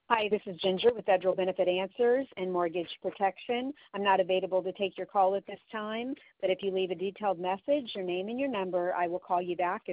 Hi, this is Ginger with Federal Benefit Answers and Mortgage Protection. I'm not available to take your call at this time, but if you leave a detailed message, your name and your number, I will call you back